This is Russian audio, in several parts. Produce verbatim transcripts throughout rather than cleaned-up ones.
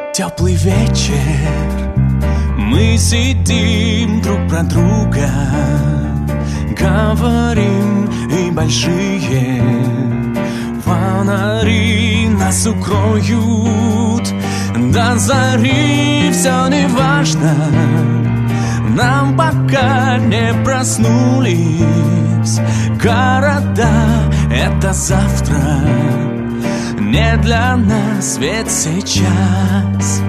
Теплый вечер, мы сидим друг про друга, говорим, и большие фонари нас укроют. До зари все не важно, нам пока не проснулись. Города — это завтра, не для нас ведь сейчас.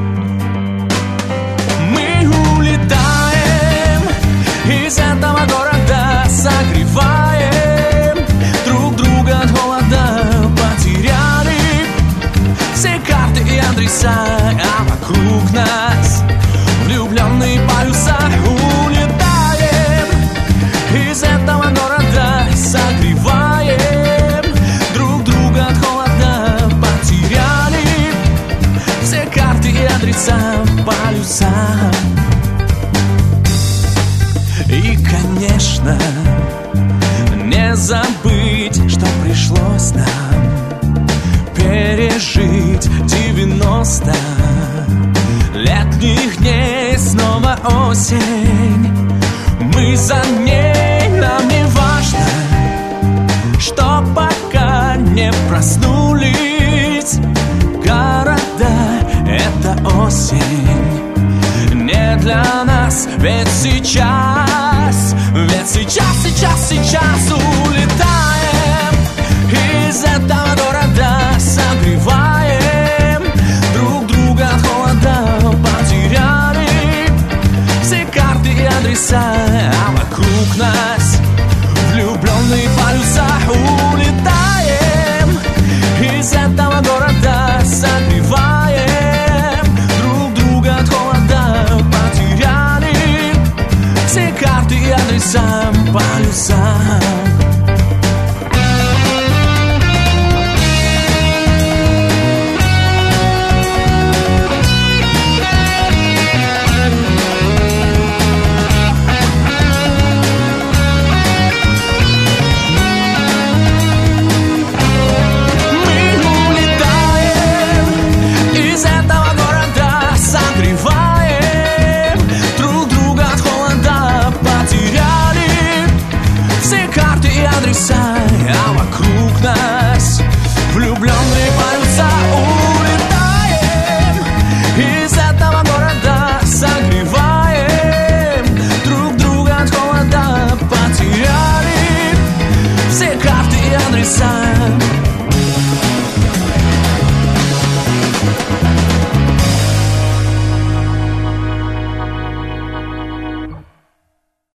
Мы улетаем из этого города, согреваем друг друга от холода. Потеряли все карты и адреса, а вокруг нас влюбленные паруса. Улетаем из этого города, согреваем друг друга от холода. Потеряли все карты и адреса, полюса. И, конечно, не забыть, что пришлось нам пережить девяносто летних дней. Снова осень, мы за ней, нам не важно, что пока не проснулись. Города — это осень, не для нас ведь сейчас. Ведь сейчас, сейчас, сейчас улетаем